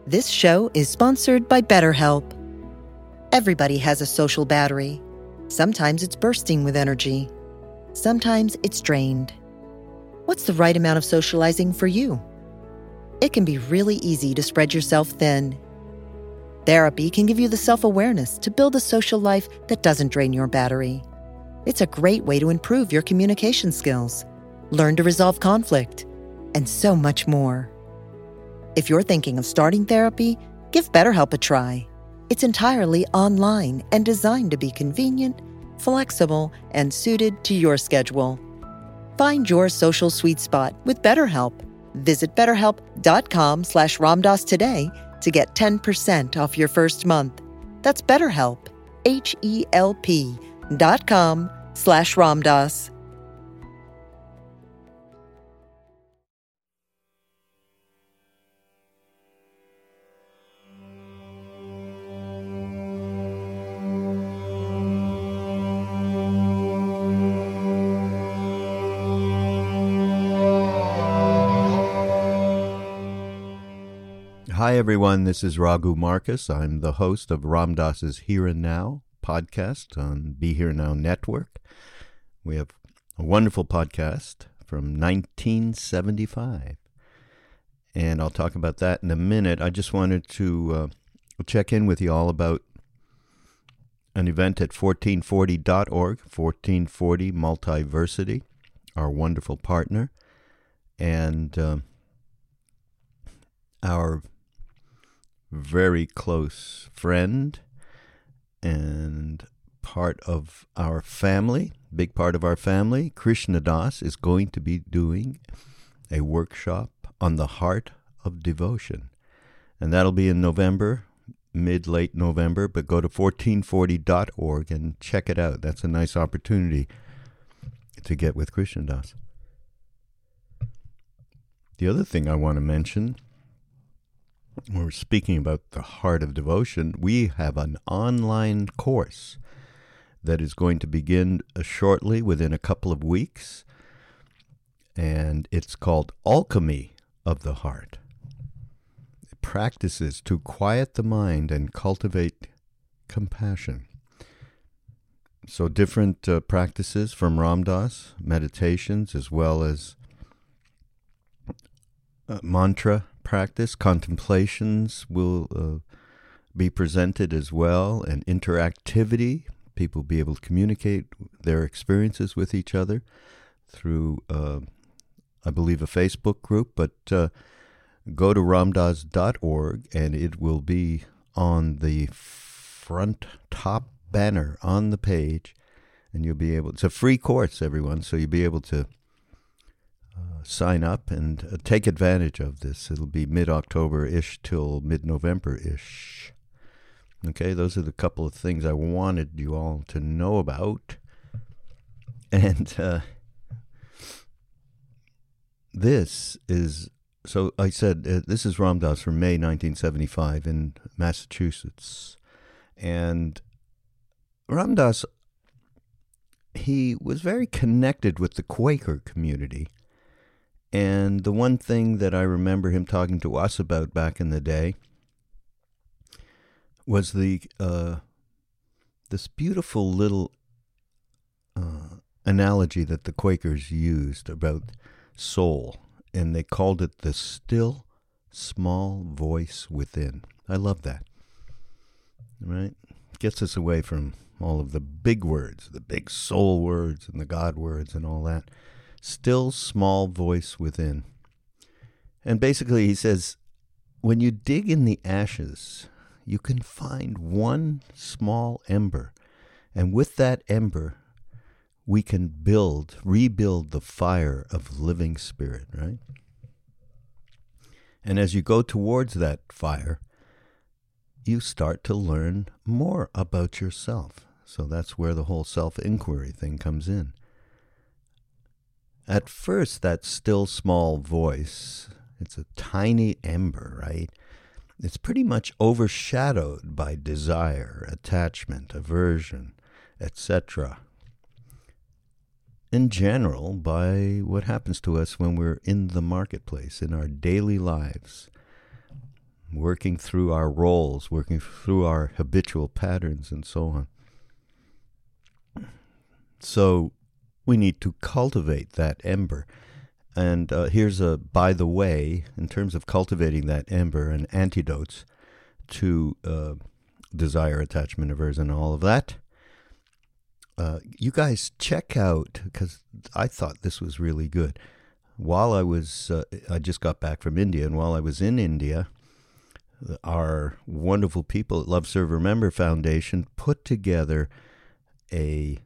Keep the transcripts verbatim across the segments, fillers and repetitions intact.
This show is sponsored by BetterHelp. Everybody has a social battery. Sometimes it's bursting with energy. Sometimes it's drained. What's the right amount of socializing for you? It can be really easy to spread yourself thin. Therapy can give you the self-awareness to build a social life that doesn't drain your battery. It's a great way to improve your communication skills, learn to resolve conflict, and so much more. If you're thinking of starting therapy, give BetterHelp a try. It's entirely online and designed to be convenient, flexible, and suited to your schedule. Find your social sweet spot with BetterHelp. Visit betterhelp.com slash Ramdas today to get ten percent off your first month. That's BetterHelp, H-E-L-P dot com slash Ramdas. Hi, everyone. This is Raghu Marcus. I'm the host of Ram Dass's Here and Now podcast on Be Here Now Network. We have a wonderful podcast from nineteen seventy-five, and I'll talk about that in a minute. I just wanted to uh, check in with you all about an event at fourteen forty dot org, fourteen forty Multiversity, our wonderful partner, and uh, our very close friend and part of our family, big part of our family, Krishna Das, is going to be doing a workshop on the heart of devotion. And that'll be in November, mid-late November, but go to fourteen forty dot org and check it out. That's a nice opportunity to get with Krishna Das. The other thing I want to mention, when we're speaking about the heart of devotion, we have an online course that is going to begin uh, shortly, within a couple of weeks, and it's called Alchemy of the Heart. Practices to quiet the mind and cultivate compassion. So different uh, practices from Ram Dass, meditations, as well as uh, mantra practice, contemplations will uh, be presented as well, and interactivity. People will be able to communicate their experiences with each other through, uh, I believe, a Facebook group, but uh, go to ramdas dot org and it will be on the front top banner on the page, and you'll be able, it's a free course, everyone, so you'll be able to Uh, sign up and uh, take advantage of this. It'll be mid-October-ish till mid-November-ish. Okay, those are the couple of things I wanted you all to know about. And uh, this is, so I said, uh, this is Ram Dass from May nineteen seventy-five in Massachusetts. And Ram Dass, he was very connected with the Quaker community. And the one thing that I remember him talking to us about back in the day was the uh, this beautiful little uh, analogy that the Quakers used about soul, and they called it the still, small voice within. I love that. Right? Gets us away from all of the big words, the big soul words and the God words and all that. Still small voice within. And basically he says, when you dig in the ashes, you can find one small ember. And with that ember, we can build, rebuild the fire of living spirit, right? And as you go towards that fire, you start to learn more about yourself. So that's where the whole self-inquiry thing comes in. At first, that still small voice, it's a tiny ember, right? It's pretty much overshadowed by desire, attachment, aversion, et cetera. In general, by what happens to us when we're in the marketplace, in our daily lives. working through our roles, working through our habitual patterns, and so on. So we need to cultivate that ember. And uh, here's a, by the way, in terms of cultivating that ember and antidotes to uh, desire, attachment, aversion, all of that. Uh, you guys check out, because I thought this was really good. While I was, uh, I just got back from India, and while I was in India, our wonderful people at Love, Serve, Remember Foundation put together a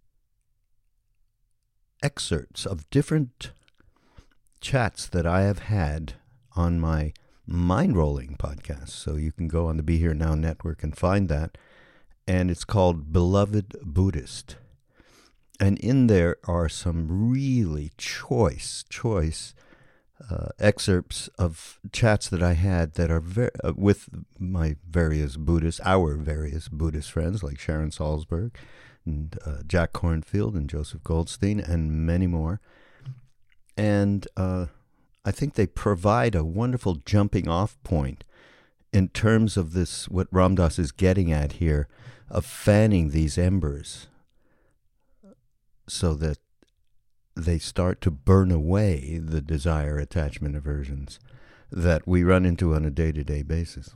excerpts of different chats that I have had on my Mind Rolling podcast. So you can go on the Be Here Now network and find that. And it's called Beloved Buddhist. And in there are some really choice, choice uh, excerpts of chats that I had that are ver- uh, with my various Buddhist, our various Buddhist friends like Sharon Salzberg and uh, Jack Kornfield and Joseph Goldstein and many more. And uh, I think they provide a wonderful jumping off point in terms of this, what Ram Dass is getting at here, of fanning these embers so that they start to burn away the desire, attachment, aversions that we run into on a day-to-day basis.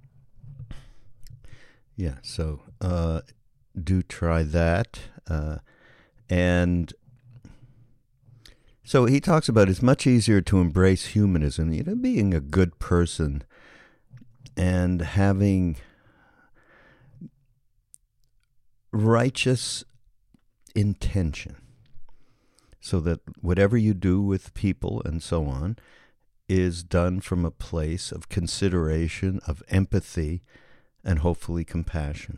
Yeah, so uh, do try that. Uh, and so he talks about it's much easier to embrace humanism, you know, being a good person and having righteous intention, so that whatever you do with people and so on is done from a place of consideration, of empathy, and hopefully compassion.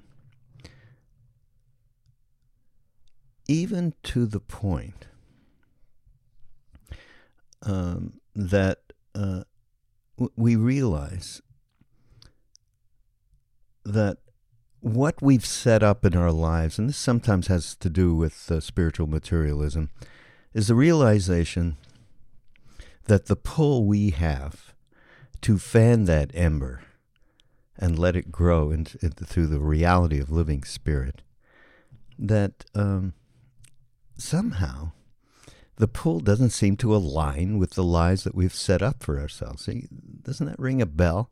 Even to the point um, that uh, w- we realize that what we've set up in our lives, and this sometimes has to do with uh, spiritual materialism, is the realization that the pull we have to fan that ember and let it grow into, into, through the reality of living spirit, that um, somehow the pull doesn't seem to align with the lives that we've set up for ourselves. See, doesn't that ring a bell?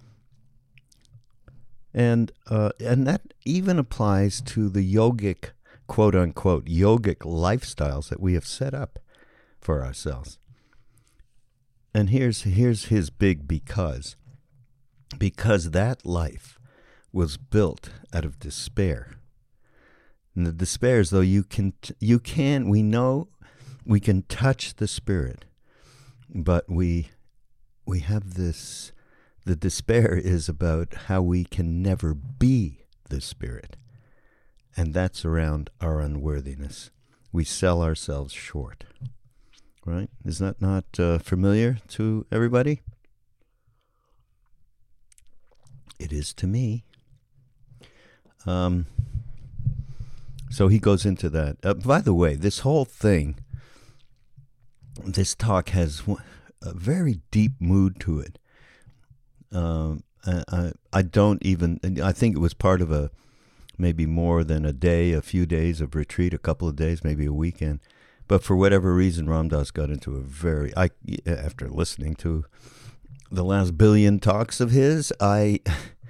And uh, and that even applies to the yogic, quote-unquote, yogic lifestyles that we have set up for ourselves. And here's here's his big because. Because that life was built out of despair. And the despair is, though you can, you can, we know we can touch the spirit, but we we have this... The despair is about how we can never be the spirit. And that's around our unworthiness. We sell ourselves short. Right? Is that not uh, familiar to everybody? It is to me. Um, so he goes into that. Uh, by the way, this whole thing, this talk has a very deep mood to it. Um, I, I don't even, I think it was part of a, maybe more than a day, a few days of retreat, a couple of days, maybe a weekend. But for whatever reason, Ram Dass got into a very, I, after listening to the last billion talks of his, I,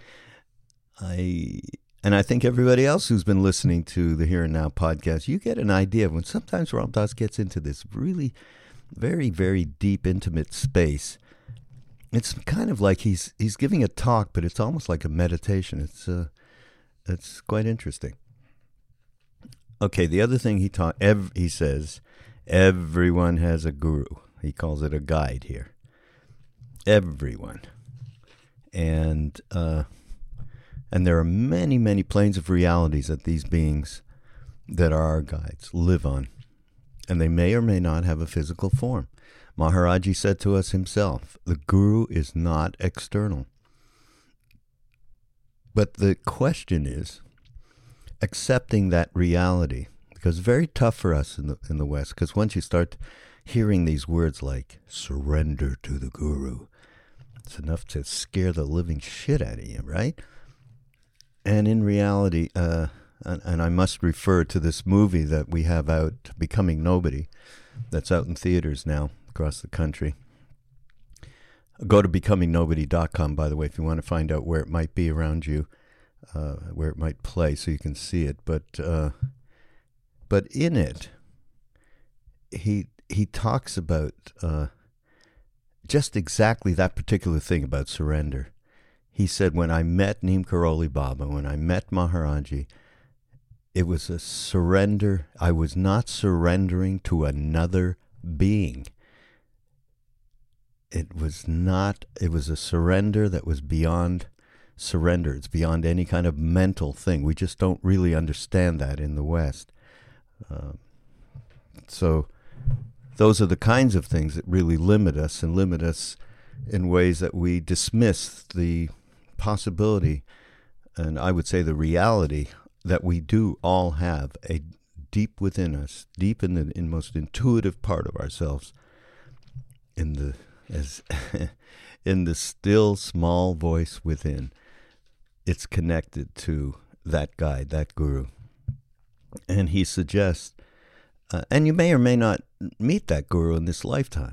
I, and I think everybody else who's been listening to the Here and Now podcast, you get an idea of when sometimes Ram Dass gets into this really very, very deep, intimate space. It's kind of like he's he's giving a talk, but it's almost like a meditation. It's uh, it's quite interesting. Okay, the other thing he taught, ev- he says, everyone has a guru. He calls it a guide here. Everyone, and uh, and there are many, many planes of realities that these beings that are our guides live on, and they may or may not have a physical form. Maharaji said to us himself, the guru is not external. But the question is accepting that reality, because it's very tough for us in the in the West, because once you start hearing these words like surrender to the guru, It's enough to scare the living shit out of you, right? And in reality, uh, and, and I must refer to this movie that we have out, Becoming Nobody, that's out in theaters now across the country. Go to becoming nobody dot com, by the way, if you want to find out where it might be around you, uh, where it might play, so you can see it. But uh, but in it, he he talks about uh, just exactly that particular thing about surrender. He said, when I met Neem Karoli Baba, when I met Maharaji, it was a surrender. I was not surrendering to another being. It was not, it was a surrender that was beyond surrender. It's beyond any kind of mental thing. We just don't really understand that in the West. Uh, so those are the kinds of things that really limit us and limit us in ways that we dismiss the possibility, and I would say the reality, that we do all have a deep within us, deep in the in most intuitive part of ourselves, in the as in the still small voice within. It's connected to that guide, that guru. And he suggests, uh, and you may or may not meet that guru in this lifetime.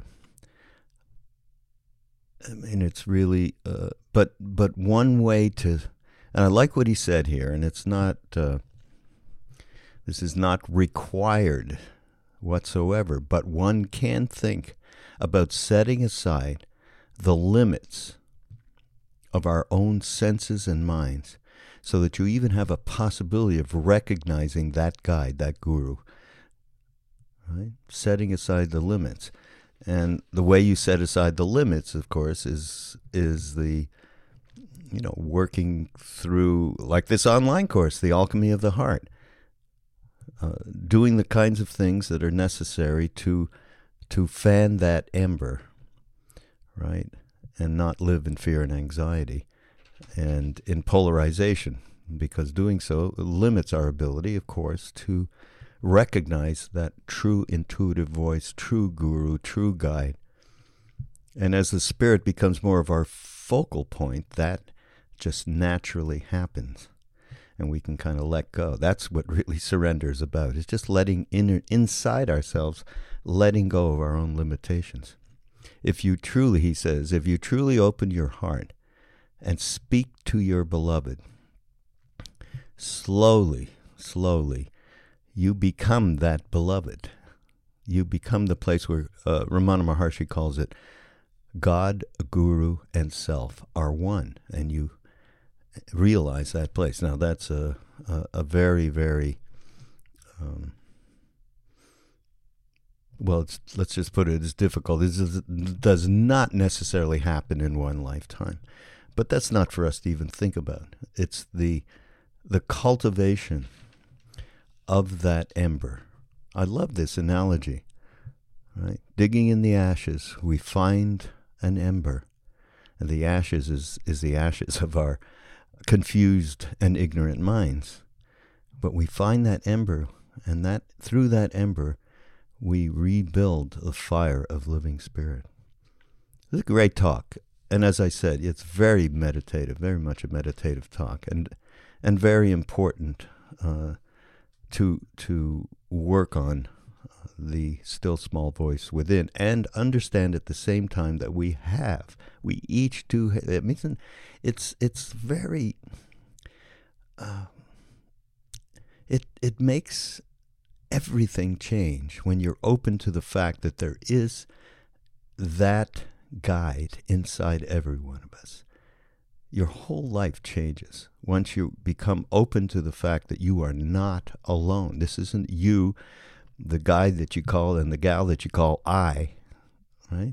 I mean, it's really, uh, but but one way to, and I like what he said here, and it's not, uh, this is not required whatsoever, but one can think about setting aside the limits of our own senses and minds so that you even have a possibility of recognizing that guide, that guru, right? Setting aside the limits. And the way you set aside the limits, of course, is is the, you know, working through, like this online course, The Alchemy of the Heart, uh, doing the kinds of things that are necessary to to fan that ember, right, and not live in fear and anxiety and in polarization, because doing so limits our ability, of course, to recognize that true intuitive voice, true guru, true guide. And as the spirit becomes more of our focal point, that just naturally happens. And we can kind of let go. That's what really surrender is about. It's just letting inner, inside ourselves, letting go of our own limitations. If you truly, he says, if you truly open your heart and speak to your beloved, slowly, slowly, you become that beloved. You become the place where uh, Ramana Maharshi calls it, God, Guru, and Self are one, and you realize that place. Now that's a a, a very, very, um, well, it's, let's just put it as difficult. This is, does not necessarily happen in one lifetime, but that's not for us to even think about. It's the the cultivation of that ember. I love this analogy, right? Digging in the ashes, we find an ember, and the ashes is, is the ashes of our confused and ignorant minds. But we find that ember, and that through that ember, we rebuild the fire of living spirit. This is a great talk, and as I said, it's very meditative, very much a meditative talk, and and very important uh, to to work on the still small voice within, and understand at the same time that we have, we each do. It means it's it's very. Uh, it it makes everything change when you're open to the fact that there is that guide inside every one of us. Your whole life changes once you become open to the fact that you are not alone. This isn't you, the guy that you call and the gal that you call I, right?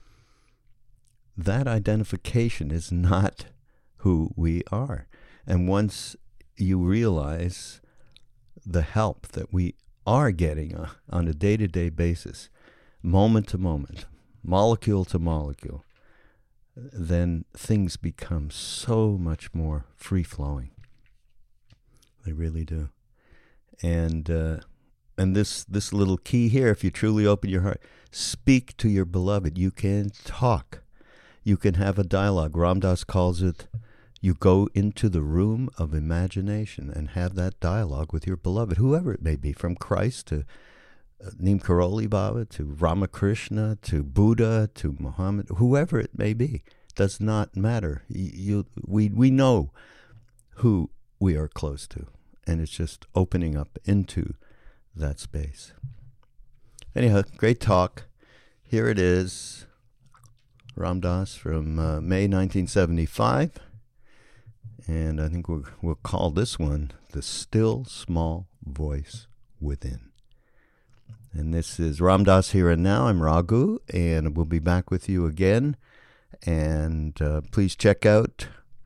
That identification is not who we are. And once you realize the help that we are getting uh, on a day-to-day basis, moment to moment, molecule to molecule, then things become so much more free-flowing. They really do. And uh, and this this little key here, if you truly open your heart, speak to your beloved. You can talk. You can have a dialogue. Ram Dass calls it, you go into the room of imagination and have that dialogue with your beloved, whoever it may be, from Christ to uh, Neem Karoli Baba, to Ramakrishna, to Buddha, to Muhammad, whoever it may be. Does not matter. You, you, we, we know who we are close to, and it's just opening up into that space. Anyhow, great talk. Here it is, Ram Dass from uh, May nineteen seventy-five, and I think we'll, we'll call this one The Still Small Voice Within. And this is Ram Dass Here and Now. I'm Raghu, and we'll be back with you again. And uh, please check out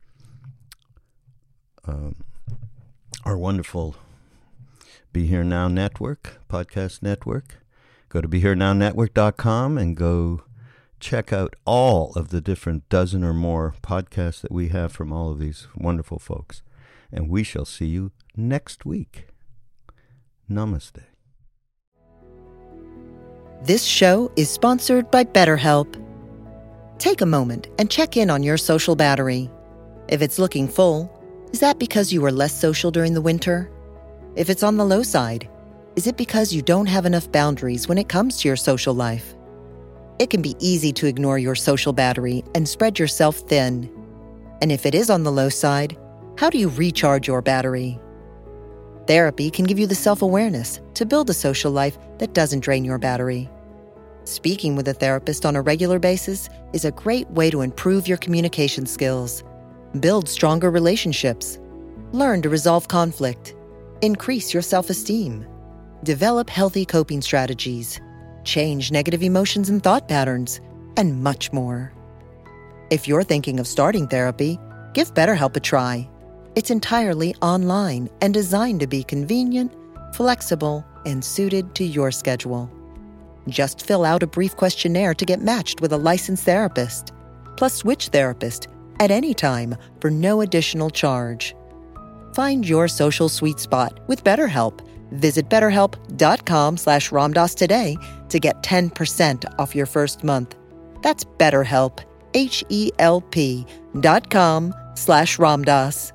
uh, our wonderful Be Here Now Network, podcast network. Go to be here now network dot com and go check out all of the different dozen or more podcasts that we have from all of these wonderful folks. And we shall see you next week. Namaste. This show is sponsored by BetterHelp. Take a moment and check in on your social battery. If it's looking full, is that because you were less social during the winter? If it's on the low side, is it because you don't have enough boundaries when it comes to your social life? It can be easy to ignore your social battery and spread yourself thin. And if it is on the low side, how do you recharge your battery? Therapy can give you the self-awareness to build a social life that doesn't drain your battery. Speaking with a therapist on a regular basis is a great way to improve your communication skills, build stronger relationships, learn to resolve conflict, increase your self-esteem, develop healthy coping strategies, change negative emotions and thought patterns, and much more. If you're thinking of starting therapy, give BetterHelp a try. It's entirely online and designed to be convenient, flexible, and suited to your schedule. Just fill out a brief questionnaire to get matched with a licensed therapist. Plus, switch therapist at any time for no additional charge. Find your social sweet spot with BetterHelp. Visit betterhelp.com slash ramdass today to get ten percent off your first month. That's BetterHelp, H-E-L-P dot com slash ramdass.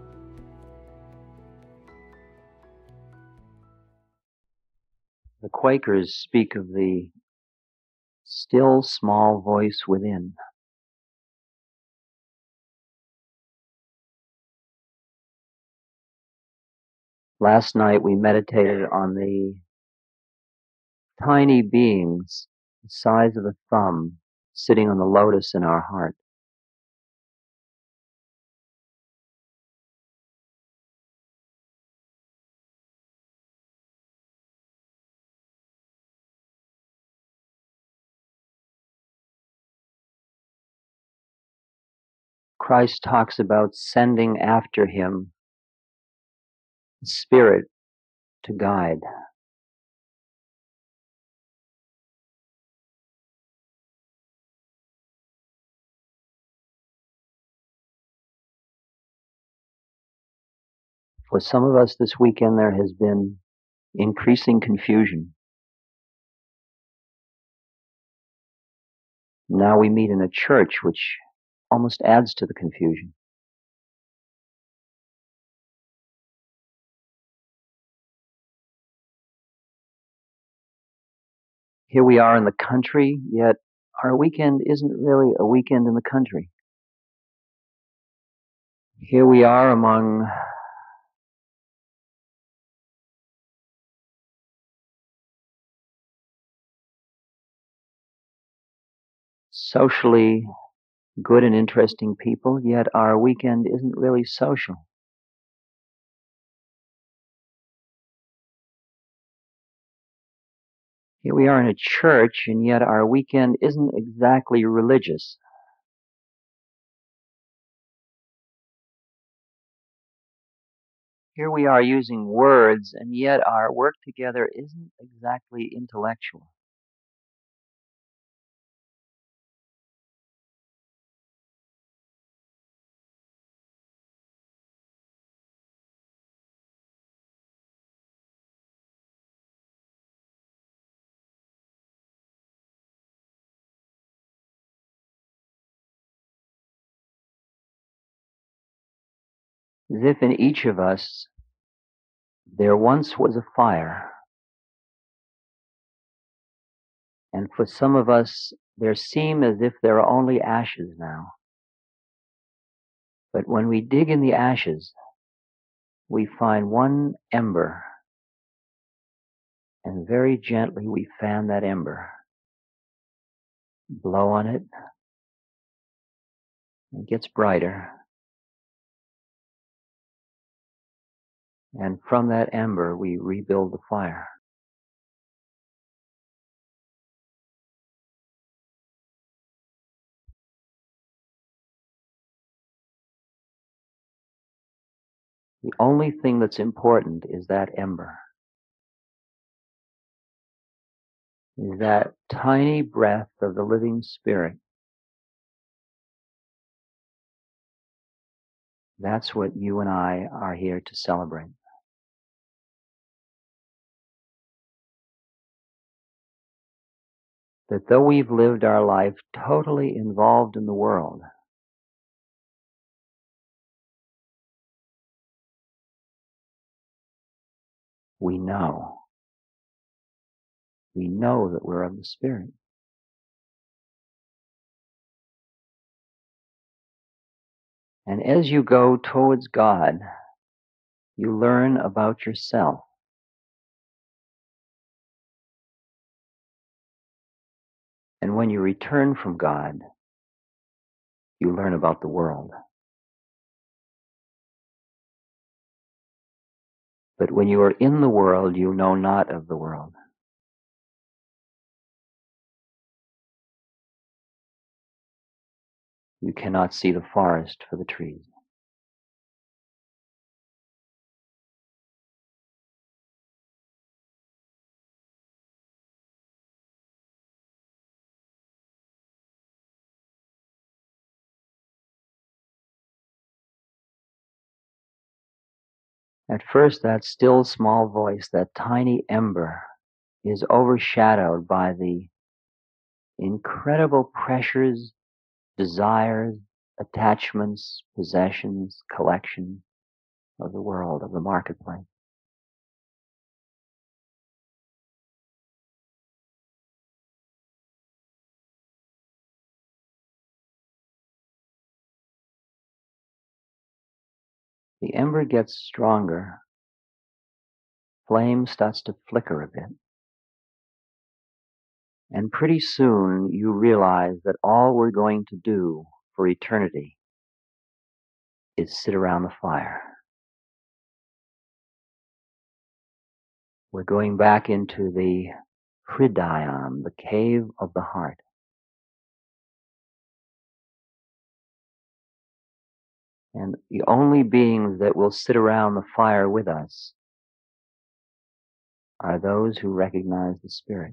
The Quakers speak of the still small voice within. Last night we meditated on the tiny beings the size of a thumb sitting on the lotus in our heart. Christ talks about sending after him the Spirit to guide. For some of us this weekend there has been increasing confusion. Now we meet in a church which almost adds to the confusion. Here we are in the country, yet our weekend isn't really a weekend in the country. Here we are among socially good and interesting people, yet our weekend isn't really social. Here we are in a church, and yet our weekend isn't exactly religious. Here we are using words, and yet our work together isn't exactly intellectual. As if in each of us there once was a fire, and for some of us there seem as if there are only ashes now. But when we dig in the ashes, we find one ember, and very gently we fan that ember, blow on it, it gets brighter, and from that ember we rebuild the fire. The only thing that's important is that ember, is that tiny breath of the living spirit. That's what you and I are here to celebrate. That though we've lived our life totally involved in the world, we know, we know that we're of the Spirit. And as you go towards God, you learn about yourself. And when you return from God, you learn about the world. But when you are in the world, you know not of the world. You cannot see the forest for the trees. At first, that still small voice, that tiny ember, is overshadowed by the incredible pressures, desires, attachments, possessions, collection of the world, of the marketplace. The ember gets stronger, flame starts to flicker a bit, and pretty soon you realize that all we're going to do for eternity is sit around the fire. We're going back into the Hridayam, the cave of the heart. And the only beings that will sit around the fire with us are those who recognize the Spirit.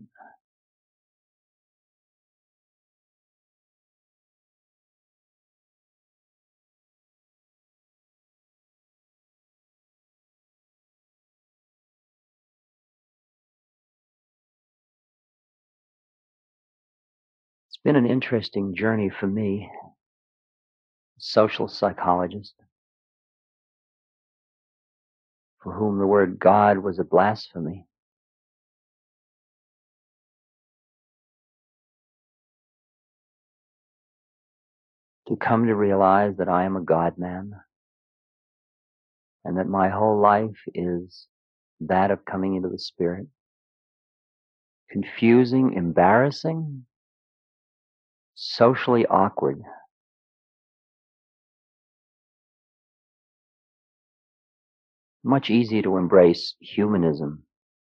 It's been an interesting journey for me, social psychologist, for whom the word God was a blasphemy. To come to realize that I am a God-man, and that my whole life is that of coming into the Spirit. Confusing, embarrassing, socially awkward. Much easier to embrace humanism,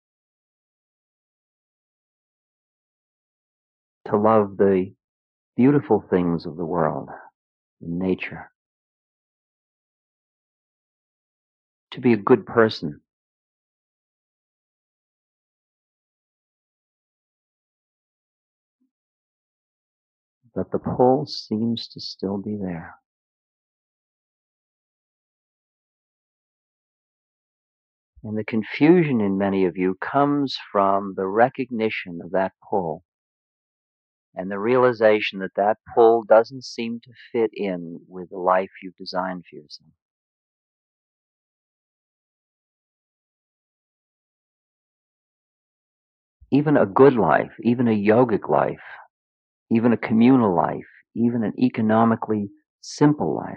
to love the beautiful things of the world, nature, to be a good person. But the pull seems to still be there. And the confusion in many of you comes from the recognition of that pull and the realization that that pull doesn't seem to fit in with the life you've designed for yourself. even a good life, even a yogic life, even a communal life, even an economically simple life.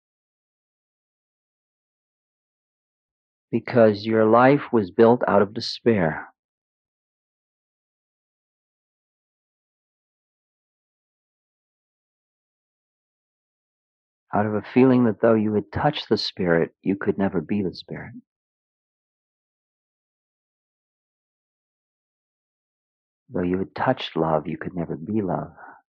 Because your life was built out of despair. Out of a feeling that though you had touched the Spirit, you could never be the Spirit. Though you had touched love, you could never be love.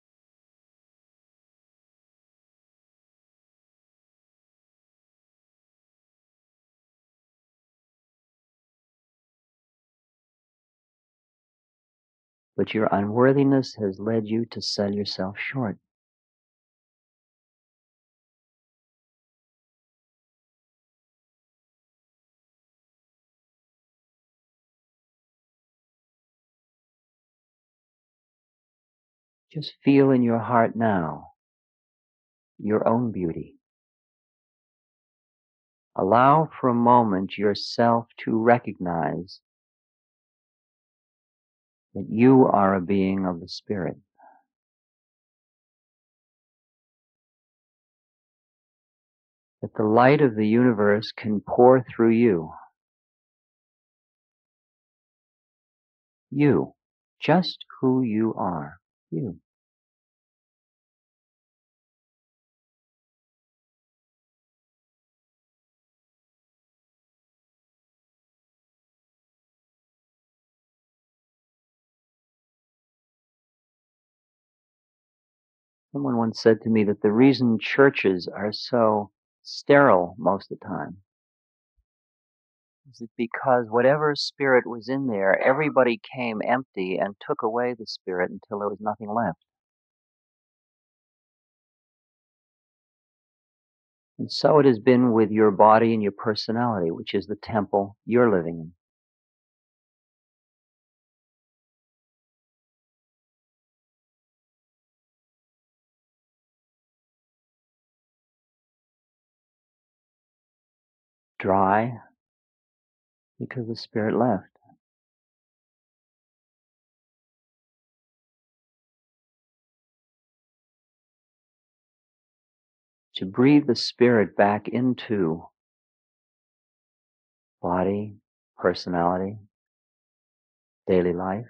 But your unworthiness has led you to sell yourself short. Just feel in your heart now your own beauty. Allow for a moment yourself to recognize that you are a being of the Spirit. That the light of the universe can pour through you. You, just who you are, you. Someone once said to me that the reason churches are so sterile most of the time is it because whatever spirit was in there, everybody came empty and took away the spirit until there was nothing left. And so it has been with your body and your personality, which is the temple you're living in. Dry because the spirit left. To breathe the spirit back into body, personality, daily life.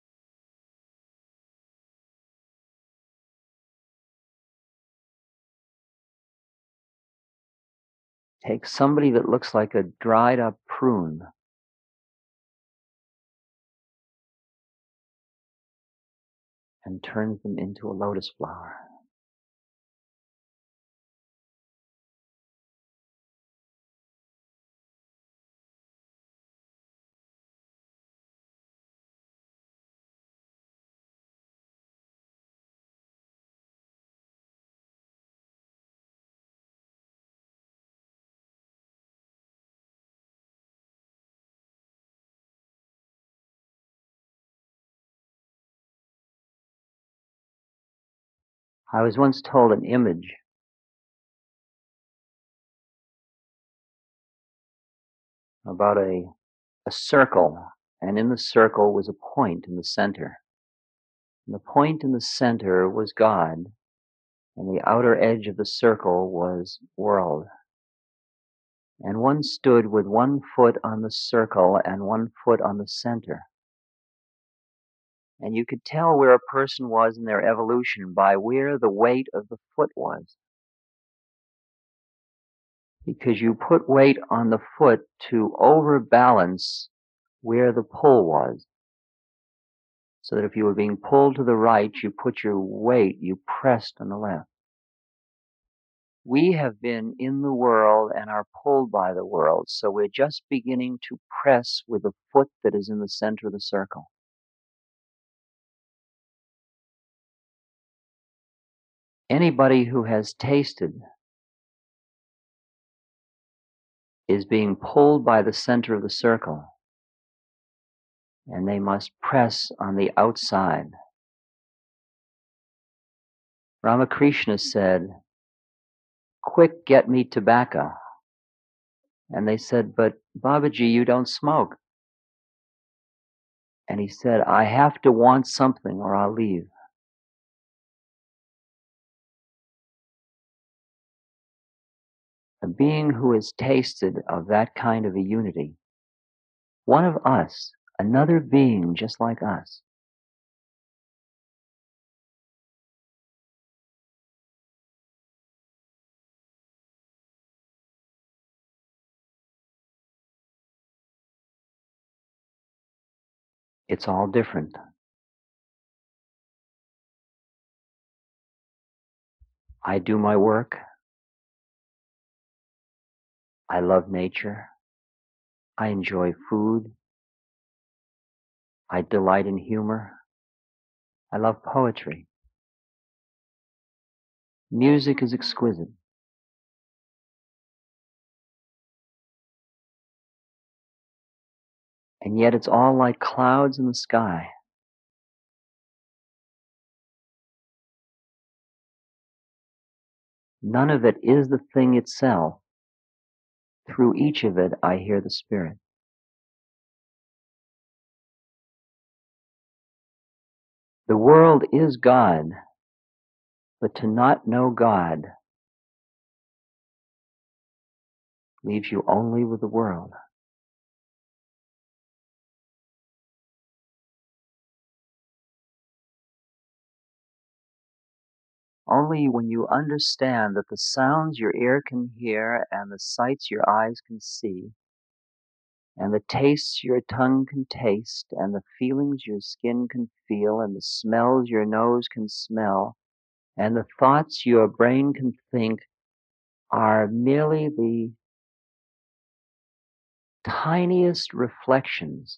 Take somebody that looks like a dried up prune and turns them into a lotus flower. I was once told an image about a, a circle, and in the circle was a point in the center. And the point in the center was God, and the outer edge of the circle was world. And one stood with one foot on the circle and one foot on the center. And you could tell where a person was in their evolution by where the weight of the foot was. Because you put weight on the foot to overbalance where the pull was. So that if you were being pulled to the right, you put your weight, you pressed on the left. We have been in the world and are pulled by the world, so we're just beginning to press with the foot that is in the center of the circle. Anybody who has tasted is being pulled by the center of the circle, and they must press on the outside. Ramakrishna said, "Quick, get me tobacco." And they said, "But Babaji, you don't smoke." And he said, I have to want something or I'll leave. A being who has tasted of that kind of a unity, one of us, another being just like us, it's all different. I do my work. I love nature. I enjoy food. I delight in humor. I love poetry. Music is exquisite. And yet it's all like clouds in the sky. None of it is the thing itself. Through each of it, I hear the Spirit. The world is God, but to not know God leaves you only with the world. Only when you understand that the sounds your ear can hear and the sights your eyes can see and the tastes your tongue can taste and the feelings your skin can feel and the smells your nose can smell and the thoughts your brain can think are merely the tiniest reflections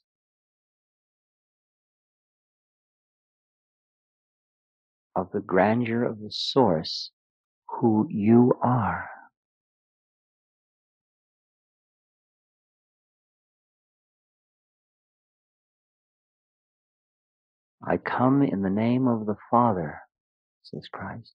of the grandeur of the Source who you are. I come in the name of the Father, says Christ.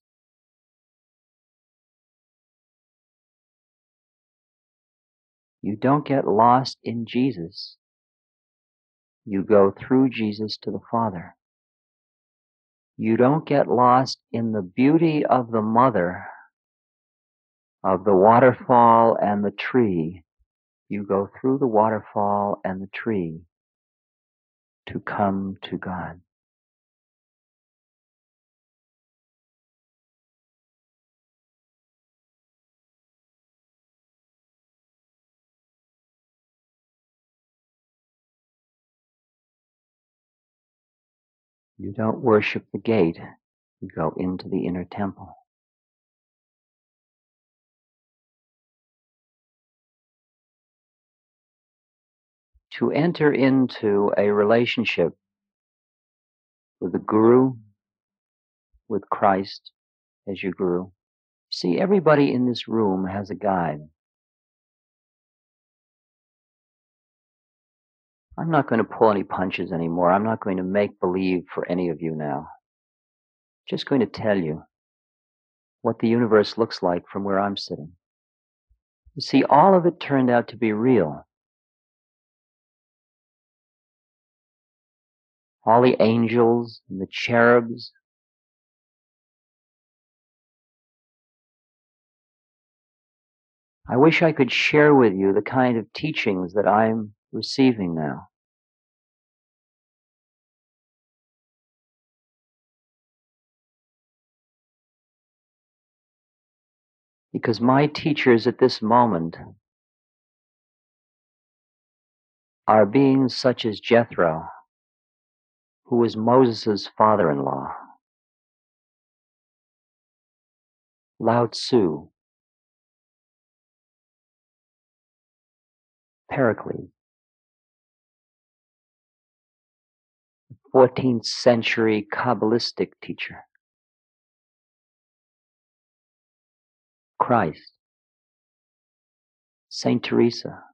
You don't get lost in Jesus. You go through Jesus to the Father. You don't get lost in the beauty of the mother, of the waterfall and the tree. You go through the waterfall and the tree to come to God. You don't worship the gate. You go into the inner temple. To enter into a relationship with the Guru, with Christ as your Guru. See, everybody in this room has a guide. I'm not going to pull any punches anymore. I'm not going to make believe for any of you now. Just going to tell you what the universe looks like from where I'm sitting. You see, all of it turned out to be real. All the angels and the cherubs, I wish I could share with you the kind of teachings that I'm receiving now. Because my teachers at this moment are beings such as Jethro, who was Moses' father-in-law, Lao Tzu, Pericles, fourteenth century Kabbalistic teacher, Christ, Saint Teresa,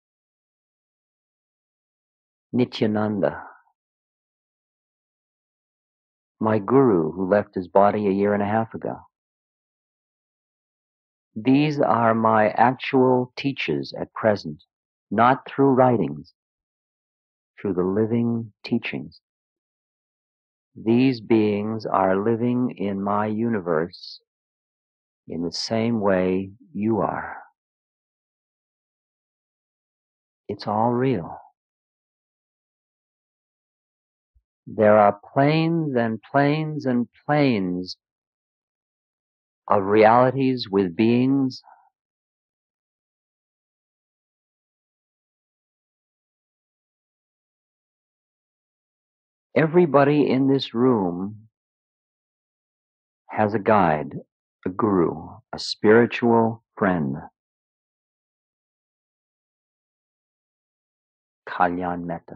Nityananda, my guru who left his body a year and a half ago. These are my actual teachers at present, not through writings. through the living teachings. These beings are living in my universe in the same way you are. It's all real. There are planes and planes and planes of realities with beings. Everybody in this room has a guide, a guru, a spiritual friend. Kalyan Metta.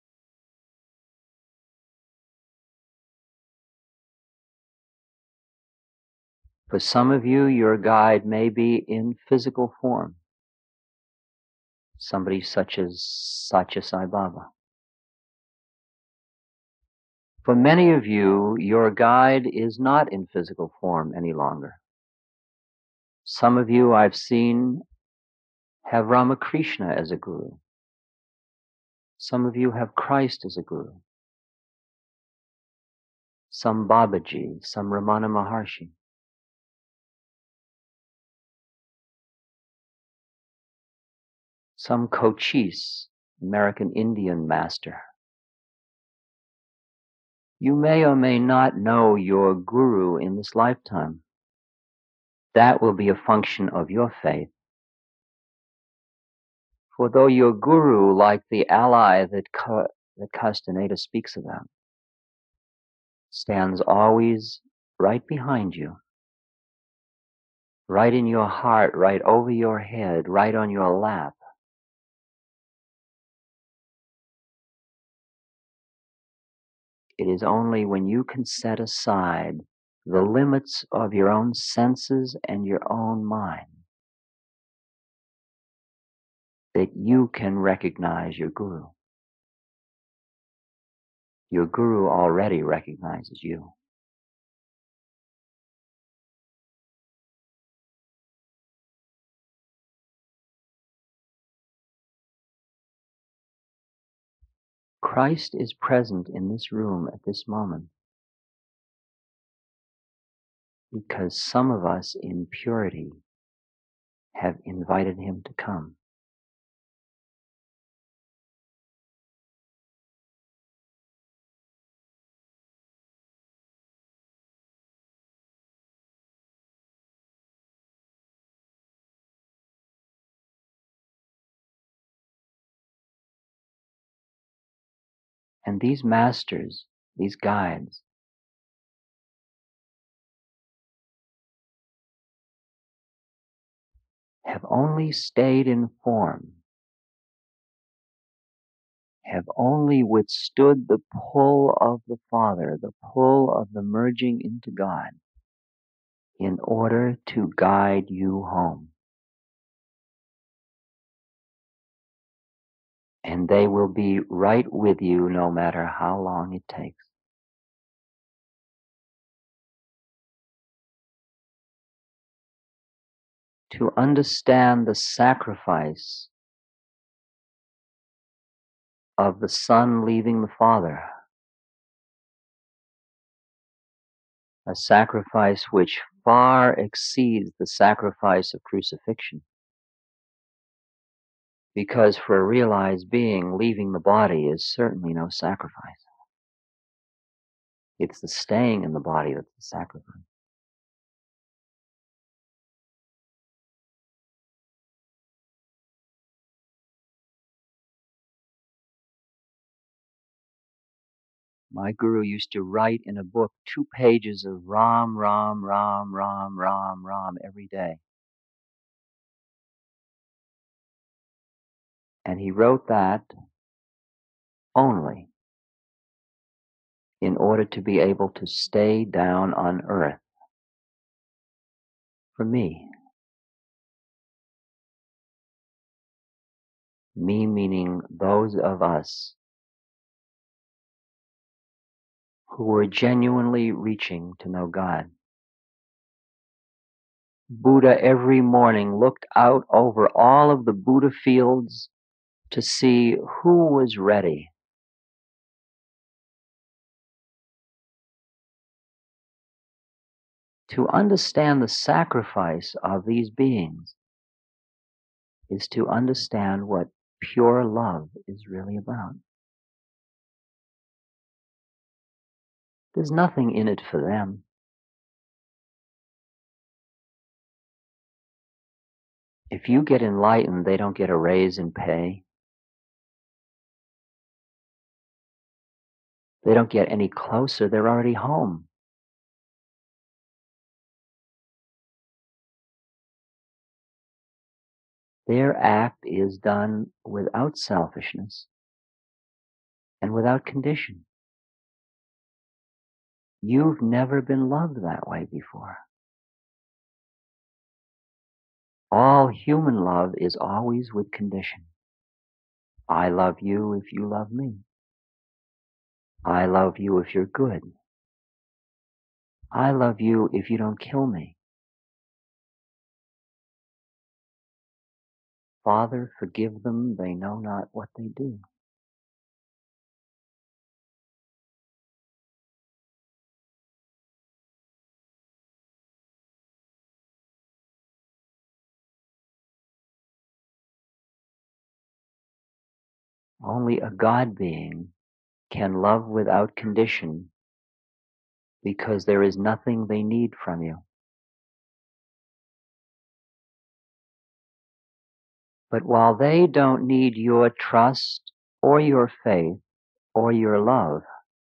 For some of you, your guide may be in physical form. Somebody such as Satya Sai Baba. For many of you, your guide is not in physical form any longer. Some of you I've seen have Ramakrishna as a guru. Some of you have Christ as a guru. Some Babaji, some Ramana Maharshi. Some Cochise, American Indian master. You may or may not know your guru in this lifetime. That will be a function of your faith. For though your guru, like the ally that, Ca- that Castaneda speaks about, stands always right behind you, right in your heart, right over your head, right on your lap, it is only when you can set aside the limits of your own senses and your own mind that you can recognize your guru. Your guru already recognizes you. Christ is present in this room at this moment because some of us in purity have invited him to come. And these masters, these guides, have only stayed in form, have only withstood the pull of the Father, the pull of the merging into God, in order to guide you home. And they will be right with you no matter how long it takes. To understand the sacrifice of the Son leaving the Father, a sacrifice which far exceeds the sacrifice of crucifixion. Because for a realized being, leaving the body is certainly no sacrifice. It's the staying in the body that's the sacrifice. My guru used to write in a book two pages of Ram, Ram, Ram, Ram, Ram, Ram every day. And he wrote that only in order to be able to stay down on earth for me. Me meaning those of us who were genuinely reaching to know God. Buddha every morning looked out over all of the Buddha fields to see who was ready To understand the sacrifice of these beings is to understand what pure love is really about. There's nothing in it for them. If you get enlightened, they don't get a raise in pay. They don't get any closer. They're already home. Their act is done without selfishness and without condition. You've never been loved that way before. All human love is always with condition. I love you if you love me. I love you if you're good. I love you if you don't kill me. Father, forgive them, they know not what they do. Only a God being can love without condition because there is nothing they need from you. But while they don't need your trust or your faith or your love,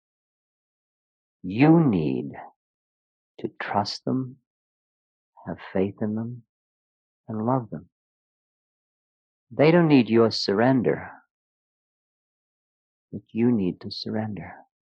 you need to trust them, have faith in them, and love them. They don't need your surrender, but you need to surrender.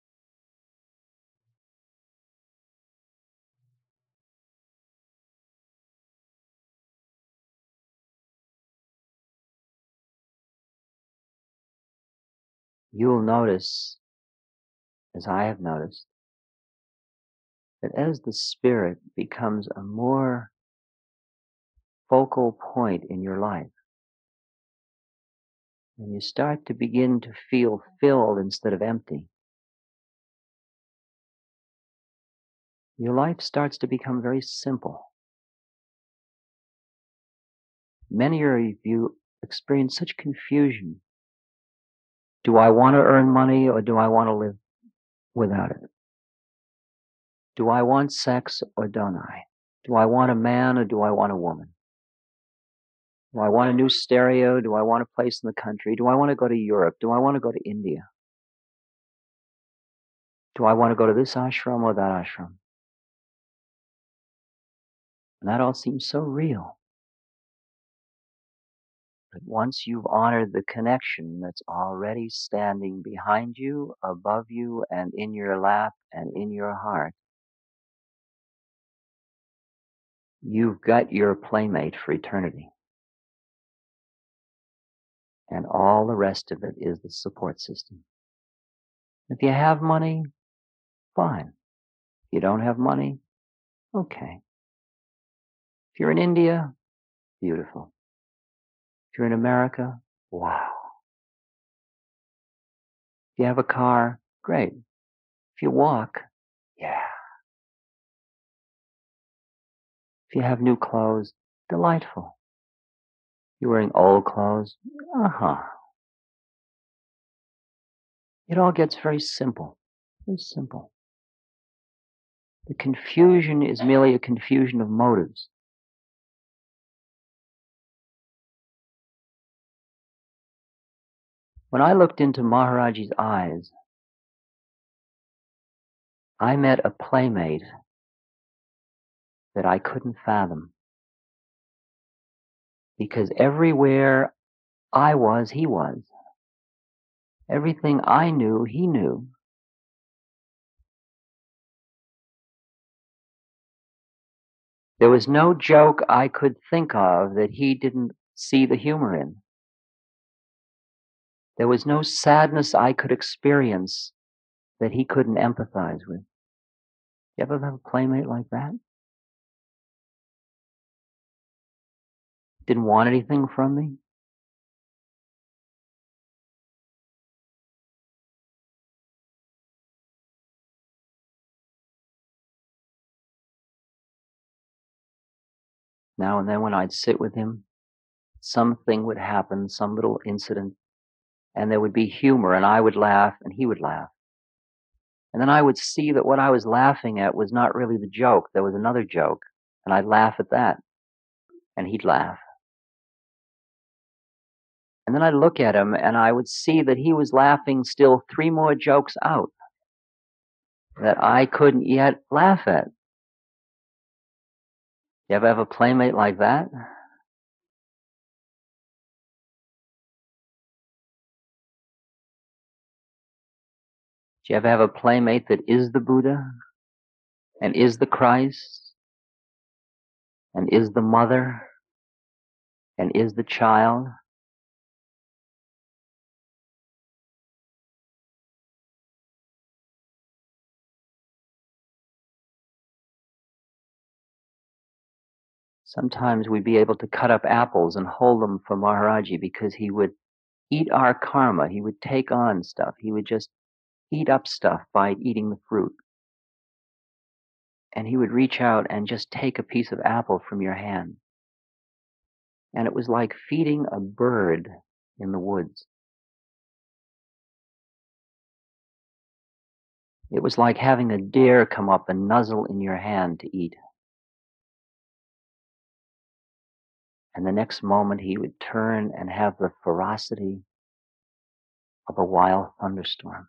You'll notice, as I have noticed, that as the spirit becomes a more focal point in your life, when you start to begin to feel filled instead of empty, your life starts to become very simple. Many of you experience such confusion. Do I want to earn money or do I want to live without it? Do I want sex or don't I? Do I want a man or do I want a woman? Do I want a new stereo? Do I want a place in the country? Do I want to go to Europe? Do I want to go to India? Do I want to go to this ashram or that ashram? And that all seems so real. But once you've honored the connection that's already standing behind you, above you, and in your lap and in your heart, you've got your playmate for eternity. And all the rest of it is the support system. If you have money, fine. If you don't have money, okay. If you're in India, beautiful. If you're in America, wow. If you have a car, great. If you walk, yeah. If you have new clothes, delightful. You're wearing old clothes, uh-huh. It all gets very simple, very simple. The confusion is merely a confusion of motives. When I looked into Maharaji's eyes, I met a playmate that I couldn't fathom. Because everywhere I was, he was. Everything I knew, he knew. There was no joke I could think of that he didn't see the humor in. There was no sadness I could experience that he couldn't empathize with. You ever have a playmate like that? Didn't want anything from me? Now and then when I'd sit with him, something would happen, some little incident, and there would be humor, and I would laugh, and he would laugh. And then I would see that what I was laughing at was not really the joke. There was another joke, and I'd laugh at that, and he'd laugh. And then I'd look at him, and I would see that he was laughing still three more jokes out that I couldn't yet laugh at. You ever have a playmate like that? Do you ever have a playmate that is the Buddha, and is the Christ, and is the mother, and is the child? Sometimes we'd be able to cut up apples and hold them for Maharaji because he would eat our karma. He would take on stuff. He would just eat up stuff by eating the fruit. And he would reach out and just take a piece of apple from your hand. And it was like feeding a bird in the woods. It was like having a deer come up and nuzzle in your hand to eat. And the next moment he would turn and have the ferocity of a wild thunderstorm.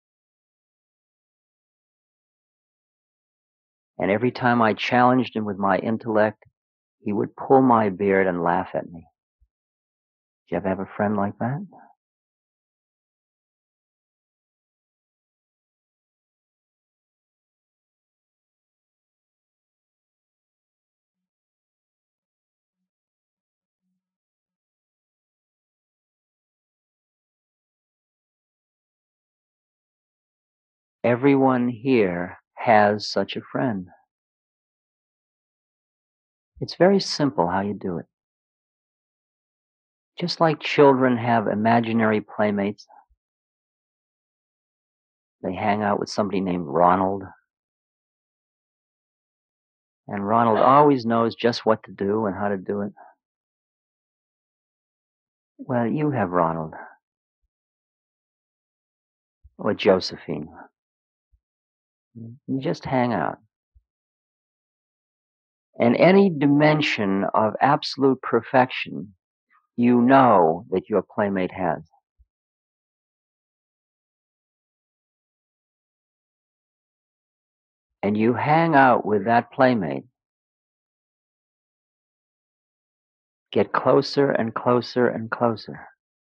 And every time I challenged him with my intellect, he would pull my beard and laugh at me. Do you ever have a friend like that? Everyone here has such a friend. It's very simple how you do it. Just like children have imaginary playmates, they hang out with somebody named Ronald. And Ronald always knows just what to do and how to do it. Well, you have Ronald. Or Josephine. You just hang out. And any dimension of absolute perfection, you know that your playmate has. And you hang out with that playmate, get closer and closer and closer.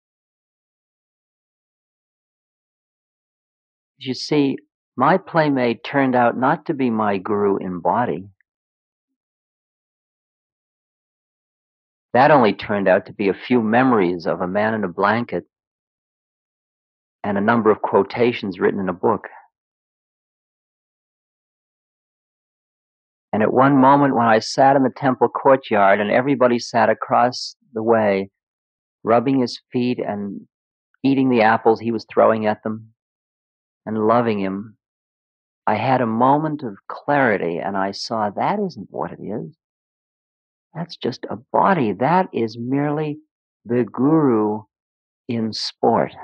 You see, my playmate turned out not to be my guru in body. That only turned out to be a few memories of a man in a blanket and a number of quotations written in a book. And at one moment when I sat in the temple courtyard and everybody sat across the way, rubbing his feet and eating the apples he was throwing at them and loving him, I had a moment of clarity and I saw that isn't what it is. That's just a body. That is merely the guru in sport.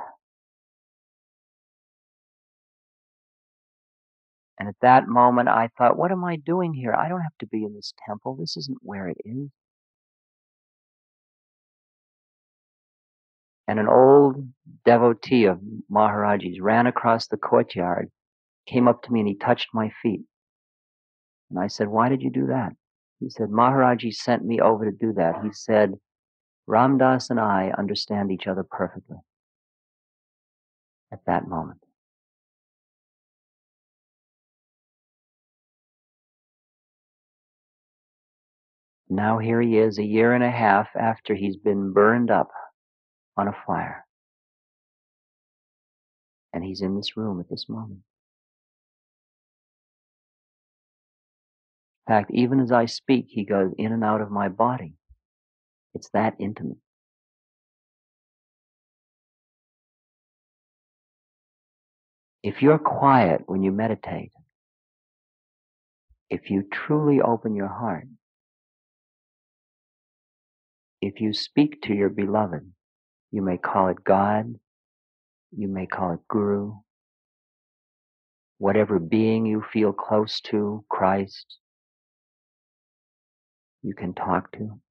And at that moment, I thought, what am I doing here? I don't have to be in this temple. This isn't where it is. And an old devotee of Maharaji's ran across the courtyard, came up to me, and he touched my feet. And I said, why did you do that? He said, Maharaji sent me over to do that. He said, Ram Dass and I understand each other perfectly. At that moment. Now here he is, a year and a half after he's been burned up on a fire. And he's in this room at this moment. In fact, even as I speak, he goes in and out of my body. It's that intimate. If you're quiet when you meditate, if you truly open your heart, if you speak to your beloved, you may call it God, you may call it Guru, whatever being you feel close to, Christ, you can talk to.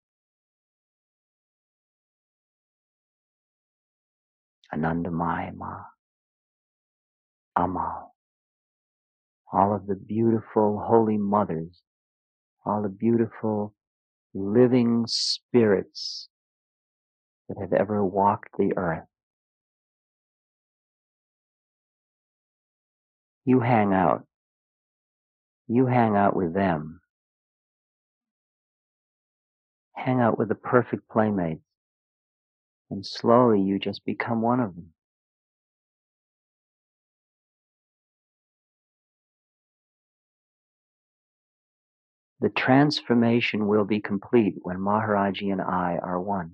Anandamaya Ma, Amal, all of the beautiful holy mothers, all the beautiful living spirits that have ever walked the earth. You hang out. You hang out with them. Hang out with the perfect playmates. And slowly you just become one of them. The transformation will be complete when Maharaji and I are one.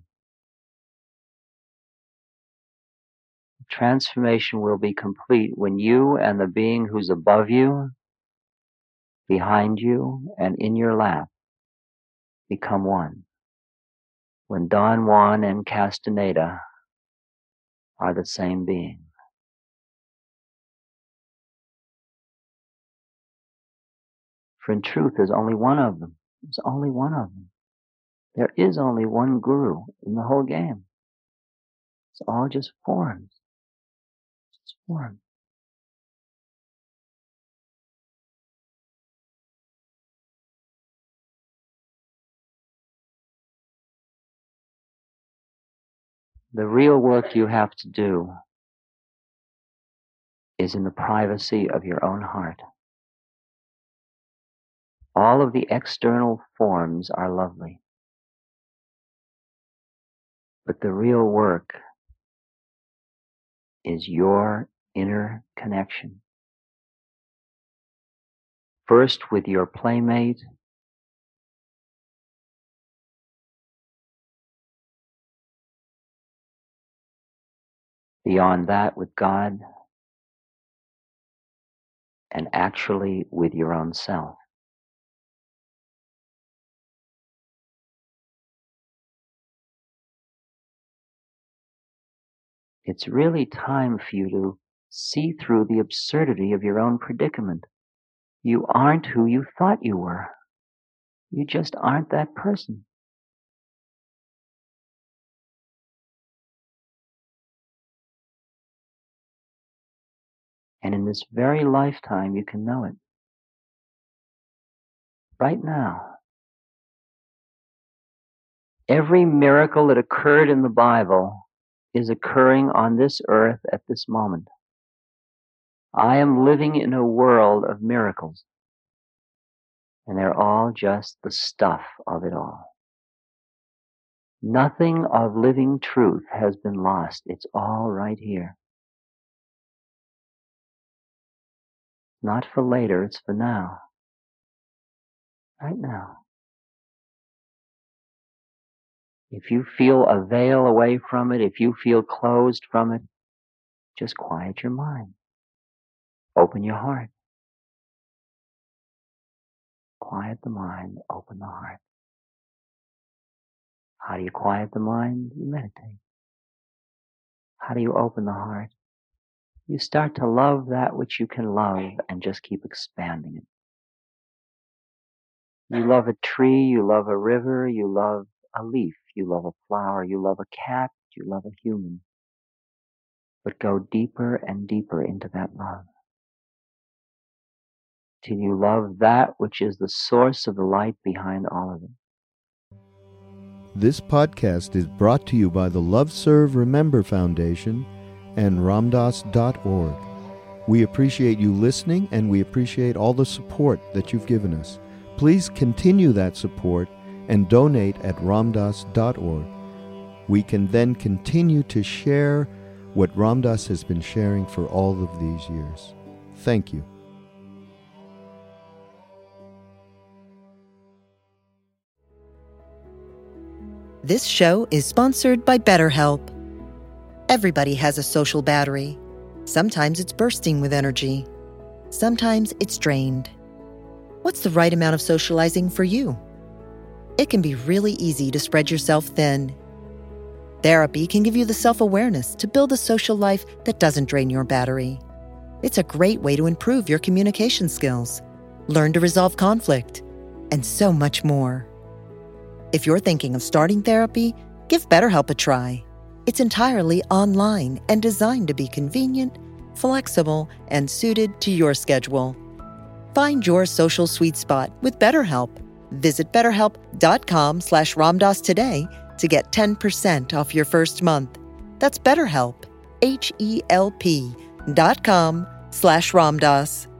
The transformation will be complete when you and the being who's above you, behind you, and in your lap become one. When Don Juan and Castaneda are the same being. For in truth, there's only one of them. There's only one of them. There is only one guru in the whole game. It's all just forms. It's forms. The real work you have to do is in the privacy of your own heart. All of the external forms are lovely. But the real work is your inner connection. First with your playmate, beyond that with God, and actually with your own self. It's really time for you to see through the absurdity of your own predicament. You aren't who you thought you were. You just aren't that person. And in this very lifetime, you can know it. Right now. Every miracle that occurred in the Bible is occurring on this earth at this moment. I am living in a world of miracles. And they're all just the stuff of it all. Nothing of living truth has been lost. It's all right here. Not for later, it's for now. Right now. If you feel a veil away from it, if you feel closed from it, just quiet your mind. Open your heart. Quiet the mind, open the heart. How do you quiet the mind? You meditate. How do you open the heart? You start to love that which you can love and just keep expanding it. You love a tree, you love a river, you love a leaf, you love a flower, you love a cat, you love a human. But go deeper and deeper into that love. Till you love that which is the source of the light behind all of it. This podcast is brought to you by the Love Serve Remember Foundation and Ramdas dot org. We appreciate you listening, and we appreciate all the support that you've given us. Please continue that support and donate at Ramdas dot org. We can then continue to share what Ramdas has been sharing for all of these years. Thank you. This show is sponsored by BetterHelp. Everybody has a social battery. Sometimes it's bursting with energy. Sometimes it's drained. What's the right amount of socializing for you? it can be really easy to spread yourself thin. Therapy can give you the self-awareness to build a social life that doesn't drain your battery. It's a great way to improve your communication skills, learn to resolve conflict, and so much more. If you're thinking of starting therapy, give BetterHelp a try. It's entirely online and designed to be convenient, flexible, and suited to your schedule. Find your social sweet spot with BetterHelp. Visit betterhelp.com slash Ramdas today to get ten percent off your first month. That's BetterHelp, H E L P dot com slash Ramdas.